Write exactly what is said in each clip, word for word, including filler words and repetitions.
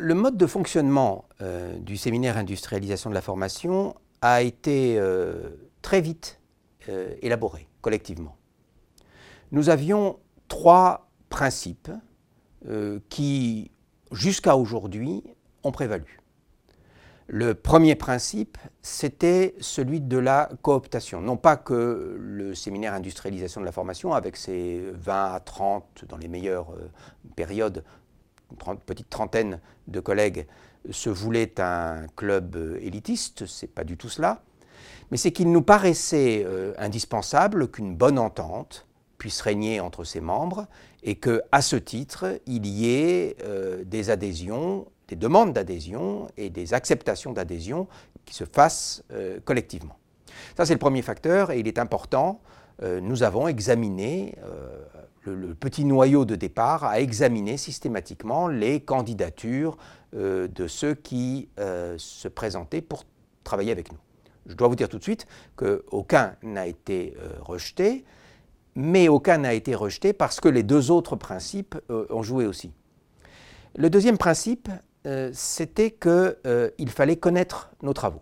le mode de fonctionnement euh, du séminaire industrialisation de la formation a été euh, très vite euh, élaboré collectivement. Nous avions trois principes euh, qui, jusqu'à aujourd'hui, ont prévalu. Le premier principe, c'était celui de la cooptation. Non pas que le séminaire industrialisation de la formation, avec ses vingt à trente, dans les meilleures euh, périodes, une petite trentaine de collègues, se voulait un club élitiste, ce n'est pas du tout cela, mais c'est qu'il nous paraissait euh, indispensable qu'une bonne entente puisse régner entre ses membres et qu'à ce titre, il y ait euh, des adhésions, des demandes d'adhésion et des acceptations d'adhésion qui se fassent euh, collectivement. Ça, c'est le premier facteur et il est important. Euh, nous avons examiné, euh, le, le petit noyau de départ a examiné systématiquement les candidatures euh, de ceux qui euh, se présentaient pour travailler avec nous. Je dois vous dire tout de suite qu'aucun n'a été euh, rejeté, mais aucun n'a été rejeté parce que les deux autres principes euh, ont joué aussi. Le deuxième principe, euh, c'était qu'il euh, fallait connaître nos travaux.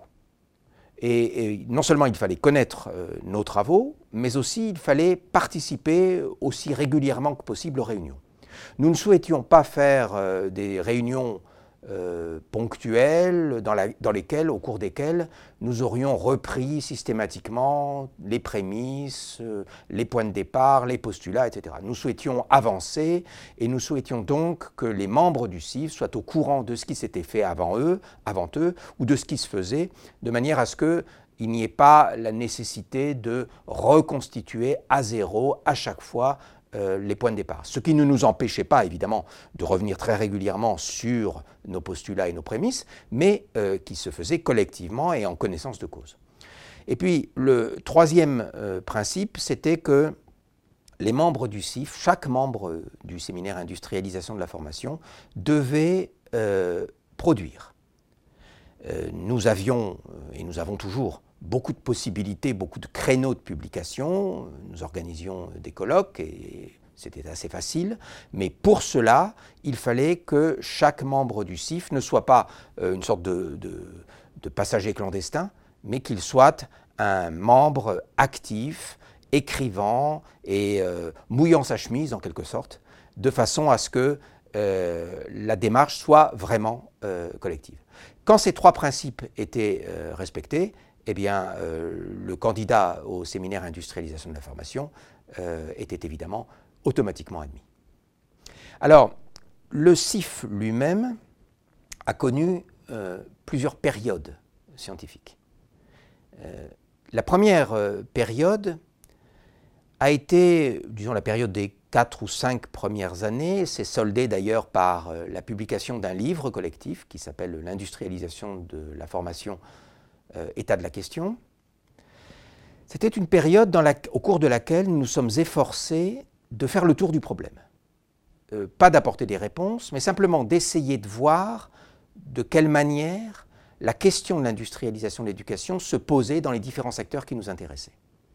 Et, et non seulement il fallait connaître euh, nos travaux, mais aussi il fallait participer aussi régulièrement que possible aux réunions. Nous ne souhaitions pas faire euh, des réunions euh, ponctuelles dans, la, dans lesquelles, au cours desquelles, nous aurions repris systématiquement les prémices, euh, les points de départ, les postulats, et cetera. Nous souhaitions avancer et nous souhaitions donc que les membres du C I F soient au courant de ce qui s'était fait avant eux, avant eux, ou de ce qui se faisait, de manière à ce que il n'y ait pas la nécessité de reconstituer à zéro à chaque fois euh, les points de départ. Ce qui ne nous empêchait pas, évidemment, de revenir très régulièrement sur nos postulats et nos prémices, mais euh, qui se faisait collectivement et en connaissance de cause. Et puis, le troisième euh, principe, c'était que les membres du C I F, chaque membre du séminaire industrialisation de la formation, devait euh, produire. Euh, nous avions, et nous avons toujours, beaucoup de possibilités, beaucoup de créneaux de publication. Nous organisions des colloques et c'était assez facile. Mais pour cela, il fallait que chaque membre du C I F ne soit pas euh, une sorte de, de, de passager clandestin, mais qu'il soit un membre actif, écrivant et euh, mouillant sa chemise en quelque sorte, de façon à ce que euh, la démarche soit vraiment euh, collective. Quand ces trois principes étaient euh, respectés, eh bien, euh, le candidat au séminaire industrialisation de la formation euh, était évidemment automatiquement admis. Alors, le C I F lui-même a connu euh, plusieurs périodes scientifiques. Euh, la première euh, période a été, disons, la période des quatre ou cinq premières années, s'est soldée d'ailleurs par euh, la publication d'un livre collectif qui s'appelle « L'industrialisation de la formation, euh, état de la question ». C'était une période dans la, au cours de laquelle nous nous sommes efforcés de faire le tour du problème. Euh, pas d'apporter des réponses, mais simplement d'essayer de voir de quelle manière la question de l'industrialisation de l'éducation se posait dans les différents secteurs qui nous intéressaient.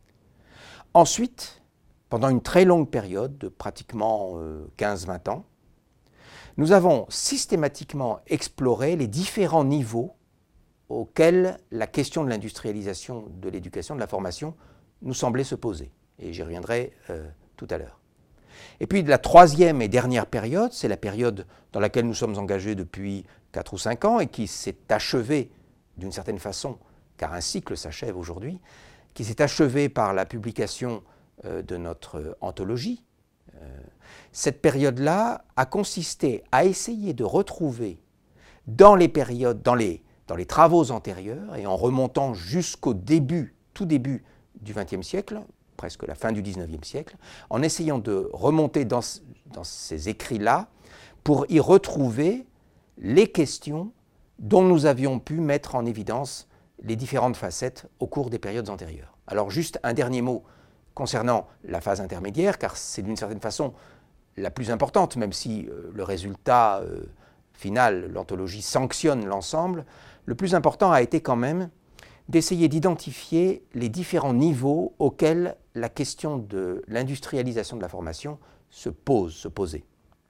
Ensuite, pendant une très longue période de pratiquement euh, quinze à vingt ans, nous avons systématiquement exploré les différents niveaux auxquels la question de l'industrialisation de l'éducation, de la formation, nous semblait se poser. Et j'y reviendrai euh, tout à l'heure. Et puis la troisième et dernière période, c'est la période dans laquelle nous sommes engagés depuis quatre ou cinq ans et qui s'est achevée d'une certaine façon, car un cycle s'achève aujourd'hui, qui s'est achevée par la publication euh, de notre anthologie. Euh, cette période-là a consisté à essayer de retrouver dans les périodes, dans les, dans les travaux antérieurs et en remontant jusqu'au début, tout début du vingtième siècle, presque la fin du dix-neuvième siècle, en essayant de remonter dans, dans ces écrits-là pour y retrouver les questions dont nous avions pu mettre en évidence les différentes facettes au cours des périodes antérieures. Alors juste un dernier mot concernant la phase intermédiaire, car c'est d'une certaine façon la plus importante, même si euh, le résultat euh, final, l'anthologie sanctionne l'ensemble. Le plus important a été quand même d'essayer d'identifier les différents niveaux auxquels la question de l'industrialisation de la formation se pose, se posait.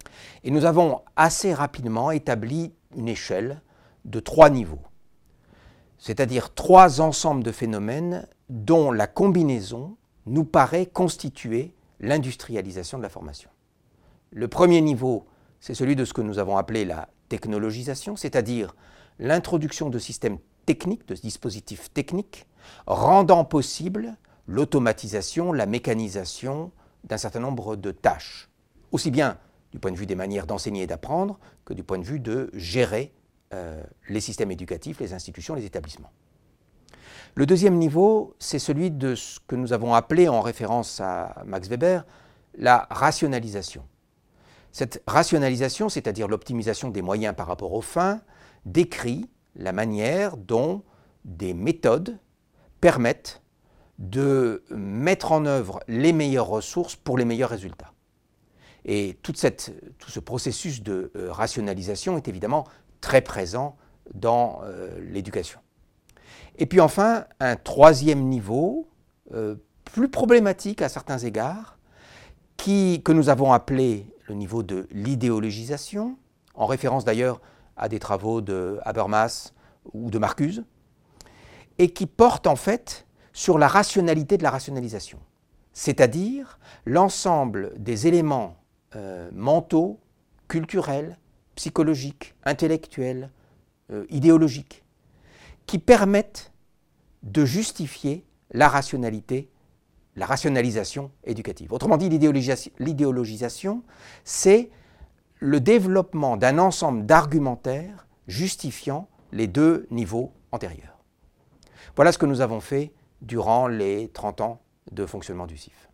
Et nous avons assez rapidement établi une échelle de trois niveaux, c'est-à-dire trois ensembles de phénomènes dont la combinaison nous paraît constituer l'industrialisation de la formation. Le premier niveau, c'est celui de ce que nous avons appelé la technologisation, c'est-à-dire l'introduction de systèmes techniques, de dispositifs techniques, rendant possible l'automatisation, la mécanisation d'un certain nombre de tâches, aussi bien du point de vue des manières d'enseigner et d'apprendre que du point de vue de gérer euh, les systèmes éducatifs, les institutions, les établissements. Le deuxième niveau, c'est celui de ce que nous avons appelé, en référence à Max Weber, la rationalisation. Cette rationalisation, c'est-à-dire l'optimisation des moyens par rapport aux fins, décrit la manière dont des méthodes permettent de mettre en œuvre les meilleures ressources pour les meilleurs résultats. Et toute cette, tout ce processus de euh, rationalisation est évidemment très présent dans euh, l'éducation. Et puis enfin, un troisième niveau, euh, plus problématique à certains égards, qui, que nous avons appelé le niveau de l'idéologisation, en référence d'ailleurs à des travaux de Habermas ou de Marcuse, et qui porte en fait sur la rationalité de la rationalisation, c'est-à-dire l'ensemble des éléments euh, mentaux, culturels, psychologiques, intellectuels, euh, idéologiques, qui permettent de justifier la rationalité, la rationalisation éducative. Autrement dit, l'idéologisation, c'est le développement d'un ensemble d'argumentaires justifiant les deux niveaux antérieurs. Voilà ce que nous avons fait durant les trente ans de fonctionnement du C I F.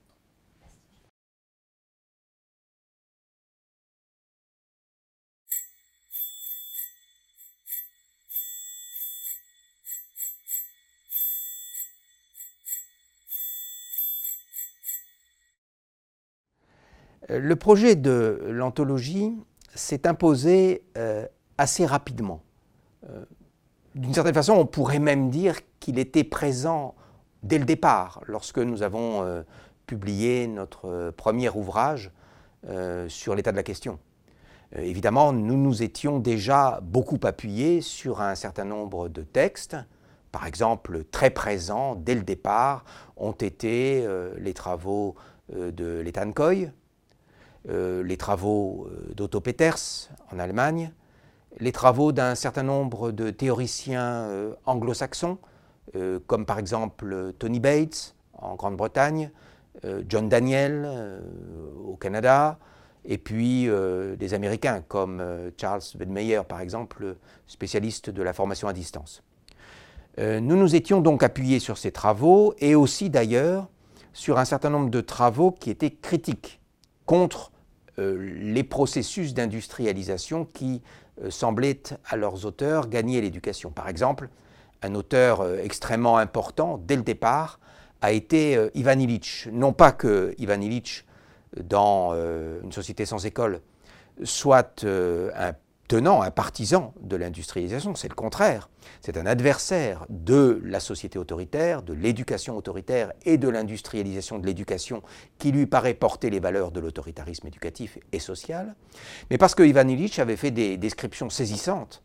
Le projet de l'anthologie s'est imposé euh, assez rapidement. Euh, D'une certaine façon, on pourrait même dire qu'il était présent dès le départ, lorsque nous avons euh, publié notre euh, premier ouvrage euh, sur l'état de la question. Euh, évidemment, nous nous étions déjà beaucoup appuyés sur un certain nombre de textes. Par exemple, très présents dès le départ ont été euh, les travaux euh, de Lethan Koy, euh, les travaux euh, d'Otto Peters en Allemagne, les travaux d'un certain nombre de théoriciens euh, anglo-saxons, euh, comme par exemple Tony Bates en Grande-Bretagne, euh, John Daniel euh, au Canada, et puis euh, des Américains comme euh, Charles Wedmeyer, par exemple, spécialiste de la formation à distance. Euh, nous nous étions donc appuyés sur ces travaux, et aussi d'ailleurs sur un certain nombre de travaux qui étaient critiques contre euh, les processus d'industrialisation qui euh, semblaient à leurs auteurs gagner l'éducation. Par exemple, un auteur euh, extrêmement important dès le départ a été euh, Ivan Illich. Non pas que Ivan Illich, dans euh, Une société sans école, soit euh, un tenant, un partisan de l'industrialisation, c'est le contraire. C'est un adversaire de la société autoritaire, de l'éducation autoritaire et de l'industrialisation de l'éducation qui lui paraît porter les valeurs de l'autoritarisme éducatif et social. Mais parce que Ivan Illich avait fait des descriptions saisissantes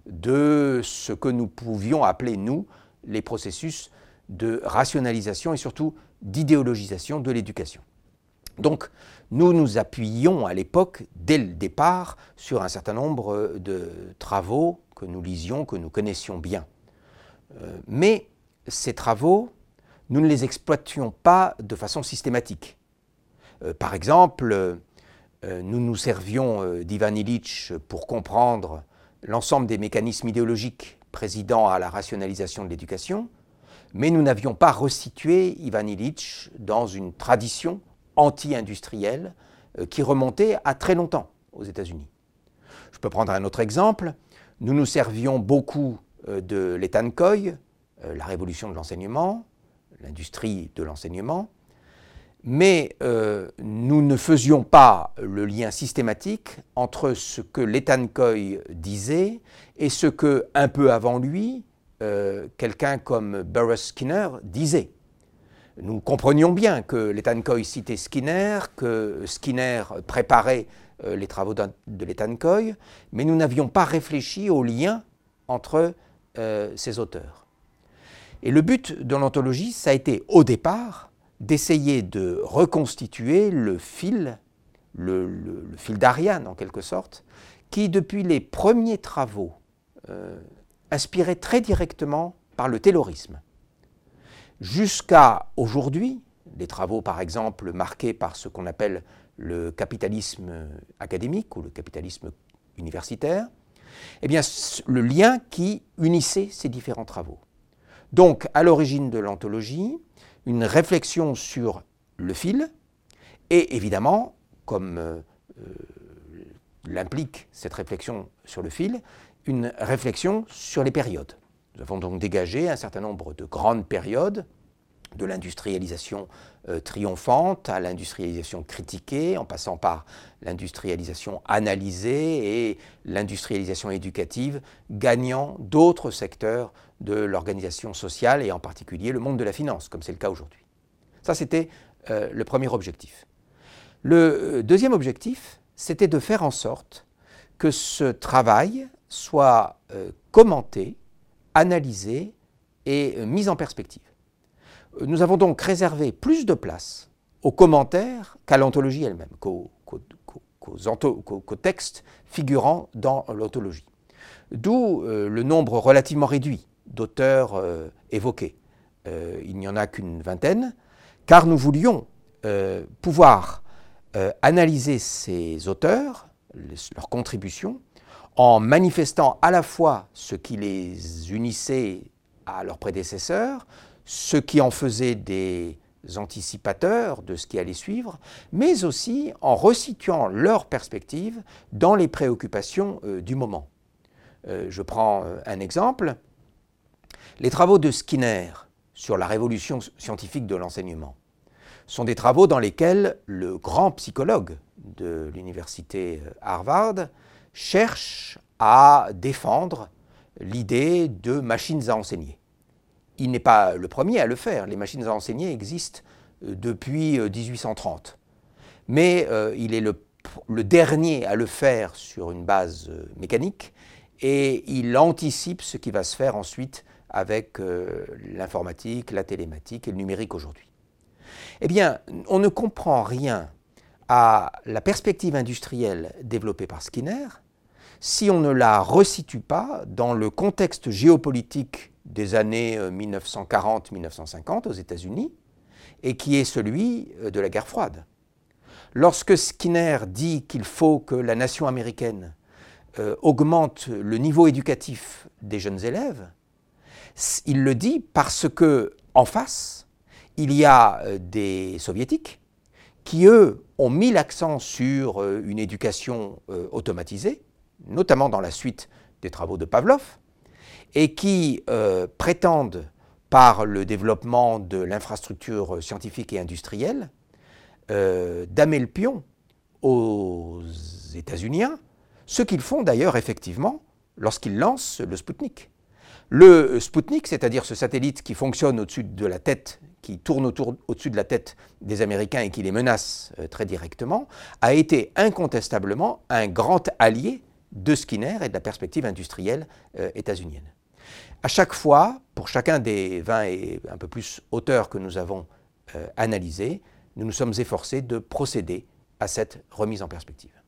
de ce que nous pouvions appeler, nous, les processus de rationalisation et surtout d'idéologisation de l'éducation. Donc, nous nous appuyions à l'époque, dès le départ, sur un certain nombre de travaux que nous lisions, que nous connaissions bien. Euh, mais ces travaux, nous ne les exploitions pas de façon systématique. Euh, par exemple, euh, nous nous servions euh, d'Ivan Illich pour comprendre l'ensemble des mécanismes idéologiques présidant à la rationalisation de l'éducation, mais nous n'avions pas resitué Ivan Illich dans une tradition anti-industrielle euh, qui remontait à très longtemps aux États-Unis. Je peux prendre un autre exemple. Nous nous servions beaucoup euh, de Lethan Koy, euh, la révolution de l'enseignement, l'industrie de l'enseignement, mais euh, nous ne faisions pas le lien systématique entre ce que Lethan Koy disait et ce que, un peu avant lui, euh, quelqu'un comme Burrhus Skinner disait. Nous comprenions bien que Lethan Koy citait Skinner, que Skinner préparait euh, les travaux de l'Ethan Coy, mais nous n'avions pas réfléchi au lien entre euh, ces auteurs. Et le but de l'anthologie, ça a été au départ d'essayer de reconstituer le fil, le, le, le fil d'Ariane en quelque sorte, qui depuis les premiers travaux euh, inspirait très directement par le taylorisme. Jusqu'à aujourd'hui, des travaux par exemple marqués par ce qu'on appelle le capitalisme académique ou le capitalisme universitaire, eh bien, le lien qui unissait ces différents travaux. Donc, à l'origine de l'anthologie, une réflexion sur le fil et évidemment, comme euh, l'implique cette réflexion sur le fil, une réflexion sur les périodes. Nous avons donc dégagé un certain nombre de grandes périodes, de l'industrialisation euh, triomphante à l'industrialisation critiquée, en passant par l'industrialisation analysée et l'industrialisation éducative, gagnant d'autres secteurs de l'organisation sociale et en particulier le monde de la finance, comme c'est le cas aujourd'hui. Ça, c'était euh, le premier objectif. Le deuxième objectif, c'était de faire en sorte que ce travail soit euh, commenté, analysé et euh, mis en perspective. Nous avons donc réservé plus de place aux commentaires qu'à l'anthologie elle-même, qu'aux qu'aux, qu'aux, qu'aux textes figurant dans l'anthologie. D'où euh, le nombre relativement réduit d'auteurs euh, évoqués. Euh, il n'y en a qu'une vingtaine, car nous voulions euh, pouvoir euh, analyser ces auteurs, les, leurs contributions, en manifestant à la fois ce qui les unissait à leurs prédécesseurs, ce qui en faisait des anticipateurs de ce qui allait suivre, mais aussi en resituant leurs perspectives dans les préoccupations euh, du moment. Euh, je prends euh, un exemple. Les travaux de Skinner sur la révolution scientifique de l'enseignement sont des travaux dans lesquels le grand psychologue de l'université Harvard cherche à défendre l'idée de machines à enseigner. Il n'est pas le premier à le faire. Les machines à enseigner existent depuis mille huit cent trente. Mais euh, il est le, le dernier à le faire sur une base euh, mécanique et il anticipe ce qui va se faire ensuite avec euh, l'informatique, la télématique et le numérique aujourd'hui. Eh bien, on ne comprend rien à la perspective industrielle développée par Skinner si on ne la resitue pas dans le contexte géopolitique des années mille neuf cent quarante mille neuf cent cinquante aux États-Unis et qui est celui de la guerre froide. Lorsque Skinner dit qu'il faut que la nation américaine euh, augmente le niveau éducatif des jeunes élèves, il le dit parce que en face, il y a des soviétiques qui, eux, ont mis l'accent sur une éducation euh, automatisée, notamment dans la suite des travaux de Pavlov, et qui euh, prétendent, par le développement de l'infrastructure scientifique et industrielle, euh, damer le pion aux États-Uniens, ce qu'ils font d'ailleurs effectivement lorsqu'ils lancent le Spoutnik. Le Spoutnik, c'est-à-dire ce satellite qui fonctionne au-dessus de la tête, qui tourne autour, au-dessus de la tête des Américains et qui les menace euh, très directement, a été incontestablement un grand allié de Skinner et de la perspective industrielle euh, états-unienne. À chaque fois, pour chacun des vingt et un peu plus auteurs que nous avons euh, analysés, nous nous sommes efforcés de procéder à cette remise en perspective.